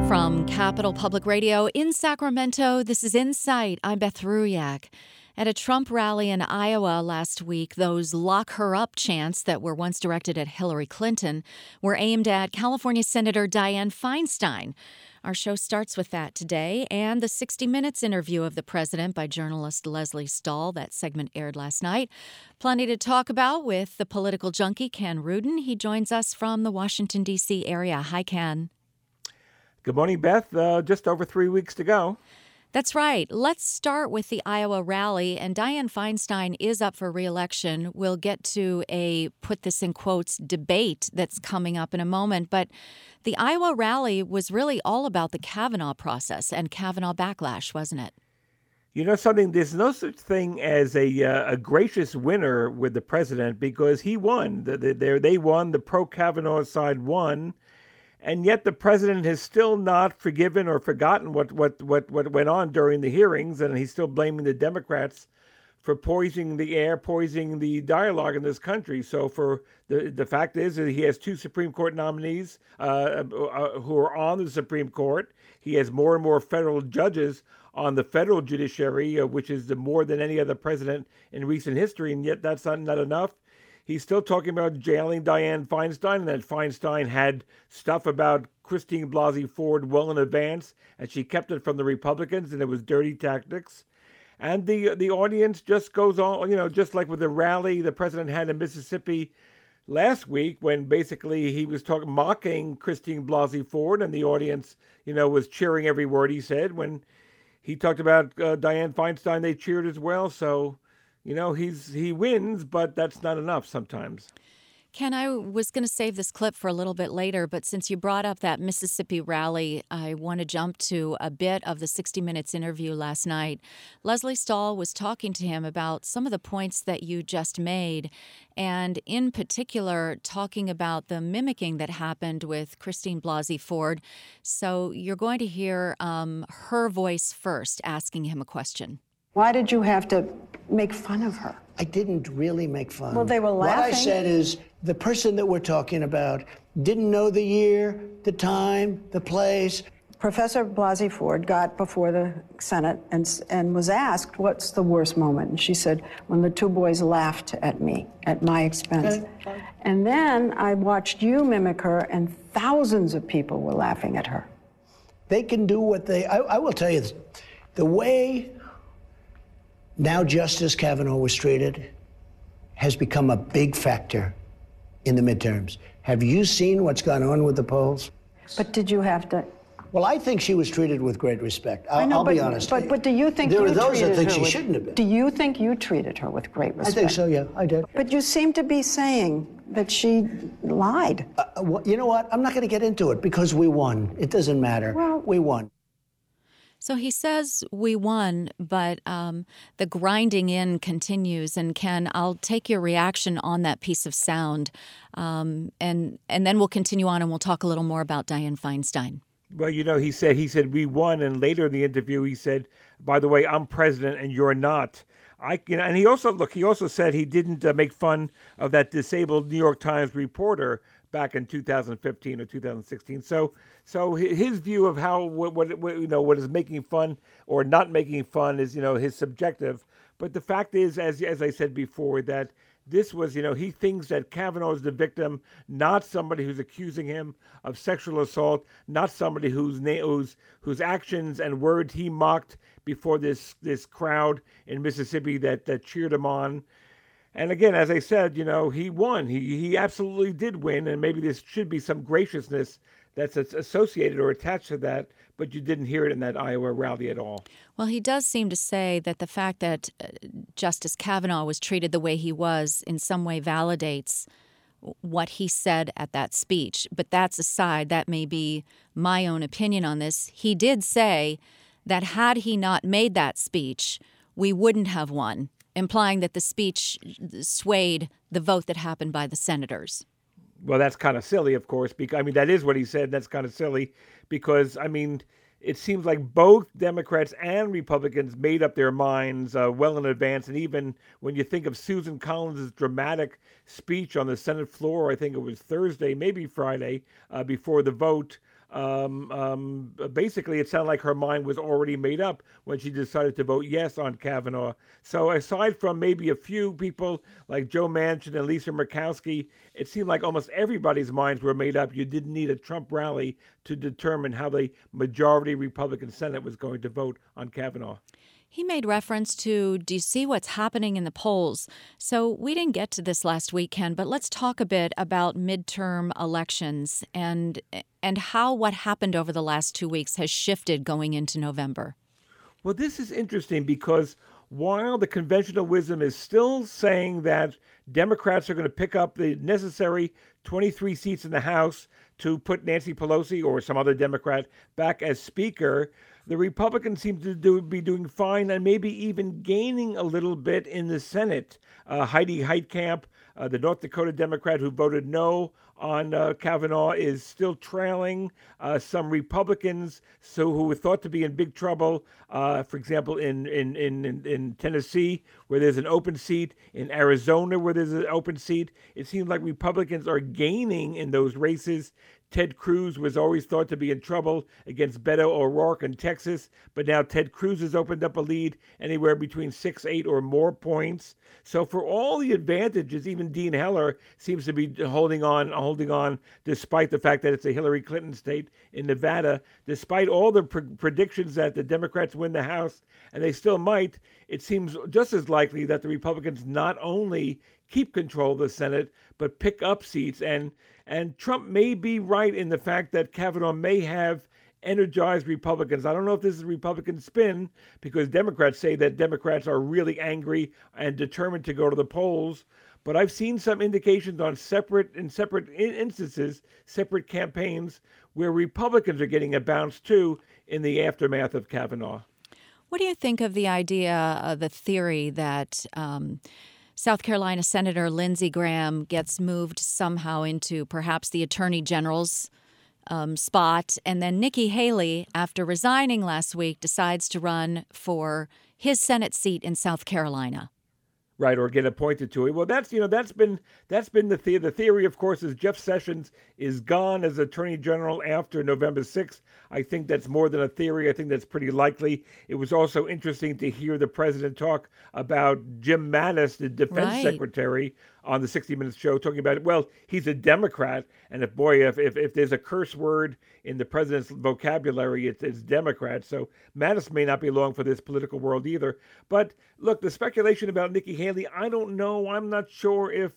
From Capital Public Radio in Sacramento, this is Insight. I'm Beth Ruyak. At a Trump rally in Iowa last week, those lock her up chants that were once directed at Hillary Clinton were aimed at California Senator Dianne Feinstein. Our show starts with that today and the 60 Minutes interview of the president by journalist Lesley Stahl. That segment aired last night. Plenty to talk about with the political junkie Ken Rudin. He joins us from the Washington, D.C. area. Hi, Ken. Good morning, Beth. Just over 3 weeks to go. That's right. Let's start with the Iowa rally. And Dianne Feinstein is up for re-election. We'll get to a, put this in quotes, debate that's coming up in a moment. But the Iowa rally was really all about the Kavanaugh process and Kavanaugh backlash, wasn't it? You know something? There's no such thing as a gracious winner with the president because he won. They won. The pro-Kavanaugh side won. And yet the president has still not forgiven or forgotten what went on during the hearings, and he's still blaming the Democrats for poisoning the air, poisoning the dialogue in this country. So for the fact is that he has two Supreme Court nominees who are on the Supreme Court. He has more and more federal judges on the federal judiciary, which is more than any other president in recent history, and yet that's not enough. He's still talking about jailing Dianne Feinstein, and that Feinstein had stuff about Christine Blasey Ford well in advance, and she kept it from the Republicans, and it was dirty tactics. And the audience just goes on, just like with the rally the president had in Mississippi last week, when basically he was mocking Christine Blasey Ford, and the audience, was cheering every word he said. When he talked about Dianne Feinstein, they cheered as well. So, he wins, but that's not enough sometimes. Ken, I was going to save this clip for a little bit later, but since you brought up that Mississippi rally, I want to jump to a bit of the 60 Minutes interview last night. Lesley Stahl was talking to him about some of the points that you just made, and in particular, talking about the mimicking that happened with Christine Blasey Ford. So you're going to hear her voice first, asking him a question. Why did you have to make fun of her? I didn't really make fun. Well, they were laughing. What I said is the person that we're talking about didn't know the year, the time, the place. Professor Blasey Ford got before the Senate and was asked, what's the worst moment? And she said, when the two boys laughed at me, at my expense. Okay. And then I watched you mimic her, and thousands of people were laughing at her. They can do what I will tell you this, the way now Justice Kavanaugh was treated has become a big factor in the midterms. Have you seen what's gone on with the polls? But did you have to? Well, I think she was treated with great respect. I'll be honest. But do you think there you are those treated that think her she shouldn't have been? Do you think you treated her with great respect? I think so, yeah, I did. But you seem to be saying that she lied. You know what? I'm not going to get into it because we won. It doesn't matter. Well, we won. So he says we won, but the grinding in continues. And Ken, I'll take your reaction on that piece of sound, and then we'll continue on and we'll talk a little more about Dianne Feinstein. Well, he said we won, and later in the interview he said, by the way, I'm president and you're not. And he also said he didn't make fun of that disabled New York Times reporter back in 2015 or 2016. So his view of how what is making fun or not making fun is his subjective. But the fact is, as I said before, that this was he thinks that Kavanaugh is the victim, not somebody who's accusing him of sexual assault, not somebody whose actions and words he mocked before this crowd in Mississippi that cheered him on. And again, as I said, he won. He absolutely did win, and maybe there should be some graciousness that's associated or attached to that, but you didn't hear it in that Iowa rally at all. Well, he does seem to say that the fact that Justice Kavanaugh was treated the way he was in some way validates what he said at that speech. But that's aside. That may be my own opinion on this. He did say that had he not made that speech, we wouldn't have won, implying that the speech swayed the vote that happened by the senators. Well, that's kind of silly, of course, because, that is what he said. That's kind of silly because, it seems like both Democrats and Republicans made up their minds well in advance. And even when you think of Susan Collins' dramatic speech on the Senate floor, I think it was Thursday, maybe Friday, before the vote, basically it sounded like her mind was already made up when she decided to vote yes on Kavanaugh. So aside from maybe a few people like Joe Manchin and Lisa Murkowski, it seemed like almost everybody's minds were made up. You didn't need a Trump rally to determine how the majority Republican Senate was going to vote on Kavanaugh. He made reference to, do you see what's happening in the polls? So we didn't get to this last week, Ken, but let's talk a bit about midterm elections and how what happened over the last 2 weeks has shifted going into November. Well, this is interesting because while the conventional wisdom is still saying that Democrats are going to pick up the necessary 23 seats in the House to put Nancy Pelosi or some other Democrat back as Speaker, the Republicans seem to be doing fine and maybe even gaining a little bit in the Senate. Heidi Heitkamp, the North Dakota Democrat who voted no on Kavanaugh, is still trailing some Republicans who were thought to be in big trouble. For example, in Tennessee, where there's an open seat, in Arizona, where there's an open seat, it seems like Republicans are gaining in those races. Ted Cruz was always thought to be in trouble against Beto O'Rourke in Texas, but now Ted Cruz has opened up a lead anywhere between 6, 8 or more points. So for all the advantages, even Dean Heller seems to be holding on, despite the fact that it's a Hillary Clinton state in Nevada, despite all the predictions that the Democrats win the House, and they still might. It seems just as likely that the Republicans not only keep control of the Senate, but pick up seats. And Trump may be right in the fact that Kavanaugh may have energized Republicans. I don't know if this is Republican spin, because Democrats say that Democrats are really angry and determined to go to the polls. But I've seen some indications on separate instances, separate campaigns, where Republicans are getting a bounce too in the aftermath of Kavanaugh. What do you think of the idea, the theory that South Carolina Senator Lindsey Graham gets moved somehow into perhaps the Attorney General's spot, and then Nikki Haley, after resigning last week, decides to run for his Senate seat in South Carolina? Right, or get appointed to it. Well, that's been the theory. The theory, of course, is Jeff Sessions is gone as Attorney General after November 6th. I think that's more than a theory. I think that's pretty likely. It was also interesting to hear the president talk about Jim Mattis, the defense secretary, on the 60 Minutes show, talking about, well, he's a Democrat, and if there's a curse word in the president's vocabulary, it's Democrat. So Mattis may not be long for this political world either. But look, the speculation about Nikki Haley, I don't know. I'm not sure if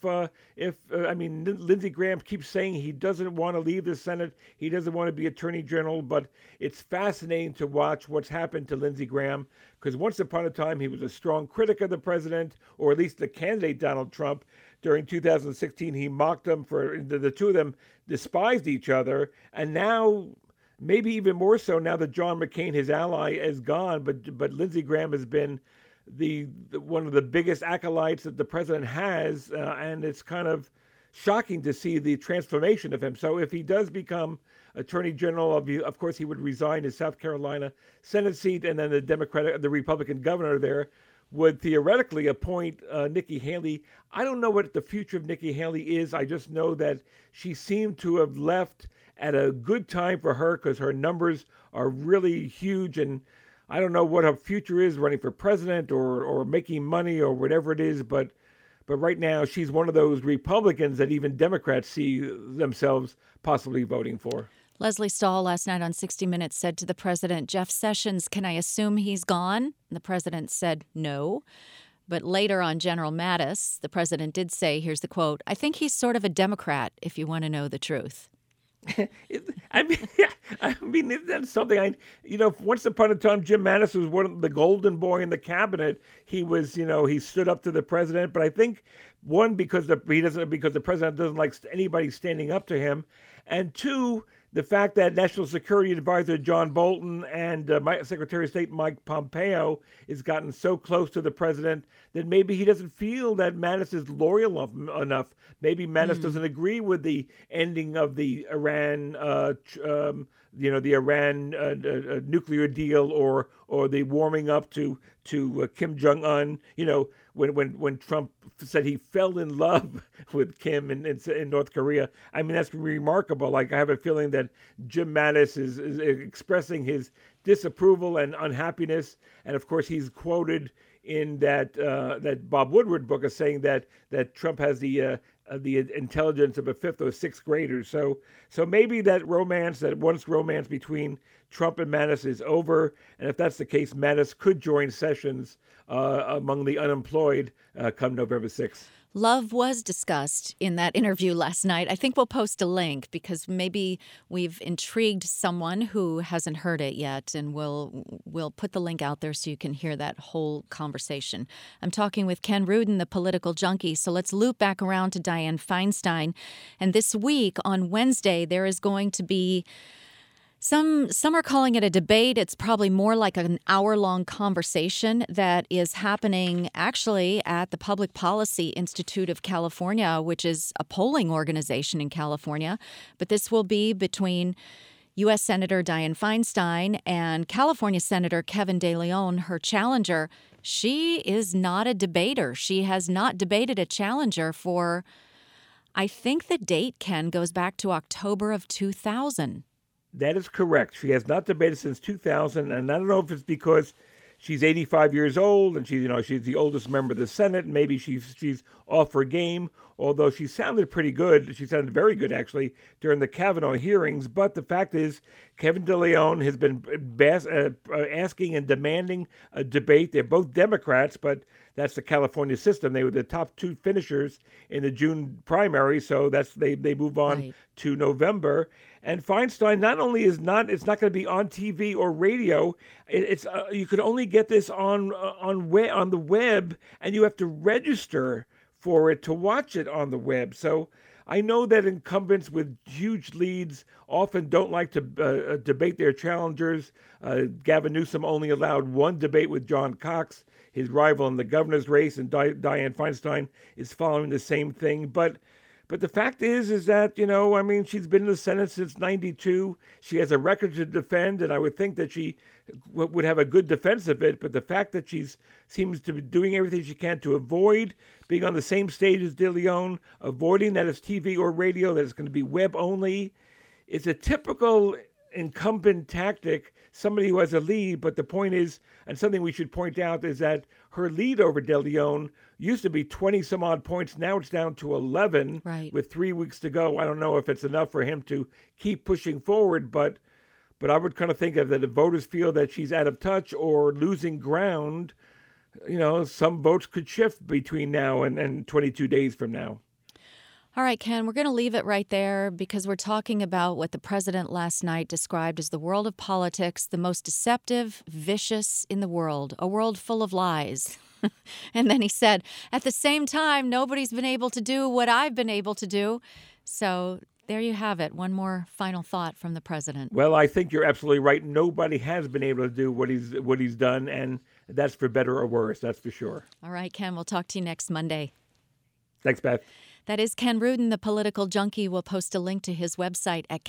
Lindsey Graham keeps saying he doesn't want to leave the Senate. He doesn't want to be Attorney General, but it's fascinating to watch what's happened to Lindsey Graham, because once upon a time he was a strong critic of the president, or at least the candidate Donald Trump. During 2016, he mocked him the two of them despised each other. And now, maybe even more so now that John McCain, his ally, is gone, but Lindsey Graham has been the one of the biggest acolytes that the president has, and it's kind of shocking to see the transformation of him. So if he does become Attorney General, of course he would resign his South Carolina Senate seat, and then the Republican governor there would theoretically appoint Nikki Haley. I don't know what the future of Nikki Haley is. I just know that she seemed to have left at a good time for her, because her numbers are really huge, and I don't know what her future is, running for president or making money or whatever it is, but right now she's one of those Republicans that even Democrats see themselves possibly voting for. Leslie Stahl last night on 60 Minutes said to the president, Jeff Sessions, can I assume he's gone? And the president said no. But later on General Mattis, the president did say, here's the quote, I think he's sort of a Democrat, if you want to know the truth. That's something once upon a time, Jim Mattis was one of the golden boy in the cabinet. He was, he stood up to the president, but I think one, because the president doesn't like anybody standing up to him. And two, the fact that National Security Advisor John Bolton and Secretary of State Mike Pompeo has gotten so close to the president that maybe he doesn't feel that Mattis is loyal enough. Maybe Mattis doesn't agree with the ending of the Iran, nuclear deal, or or the warming up to Kim Jong-un. When Trump said he fell in love with Kim in North Korea. I mean, that's remarkable. Like, I have a feeling that Jim Mattis is expressing his disapproval and unhappiness. And of course, he's quoted in that Bob Woodward book as saying that Trump has the intelligence of a fifth or sixth grader. So maybe that once romance between Trump and Mattis is over, and if that's the case, Mattis could join Sessions among the unemployed come November 6th. Love was discussed in that interview last night. I think we'll post a link because maybe we've intrigued someone who hasn't heard it yet, and we'll put the link out there so you can hear that whole conversation. I'm talking with Ken Rudin, the political junkie. So let's loop back around to Dianne Feinstein. And this week on Wednesday, there is going to be Some are calling it a debate. It's probably more like an hour-long conversation that is happening actually at the Public Policy Institute of California, which is a polling organization in California. But this will be between U.S. Senator Dianne Feinstein and California Senator Kevin De Leon, her challenger. She is not a debater. She has not debated a challenger for, I think the date, Ken, goes back to October of 2000. That is correct. She has not debated since 2000, and I don't know if it's because she's 85 years old and she's the oldest member of the Senate. Maybe she's off her game, although she sounded pretty good. She sounded very good, actually, during the Kavanaugh hearings. But the fact is, Kevin De Leon has been asking and demanding a debate. They're both Democrats, but that's the California system. They were the top two finishers in the June primary, so they move on to November. And Feinstein not only it's not going to be on TV or radio. It's you could only get this on the web, and you have to register for it to watch it on the web. So I know that incumbents with huge leads often don't like to debate their challengers. Gavin Newsom only allowed one debate with John Cox, his rival in the governor's race, and Dianne Feinstein is following the same thing. But the fact is that, she's been in the Senate since 92. She has a record to defend, and I would think that she would have a good defense of it. But the fact that she seems to be doing everything she can to avoid being on the same stage as De Leon, avoiding that it's TV or radio, that it's going to be web only, it's a typical incumbent tactic, somebody who has a lead. But the point is, and something we should point out, is that her lead over De Leon used to be 20 some odd points. Now it's down to 11 with 3 weeks to go. I don't know if it's enough for him to keep pushing forward, but I would kind of think of that if voters feel that she's out of touch or losing ground, some votes could shift between now and 22 days from now. All right, Ken, we're going to leave it right there because we're talking about what the president last night described as the world of politics, the most deceptive, vicious in the world, a world full of lies. And then he said, at the same time, nobody's been able to do what I've been able to do. So there you have it. One more final thought from the president. Well, I think you're absolutely right. Nobody has been able to do what he's done, and that's for better or worse. That's for sure. All right, Ken, we'll talk to you next Monday. Thanks, Beth. That is Ken Rudin, the political junkie. We'll post a link to his website at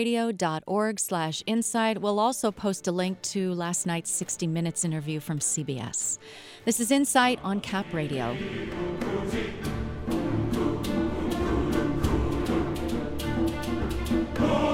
capradio.org/insight. We'll also post a link to last night's 60 Minutes interview from CBS. This is Insight on Cap Radio. Oh!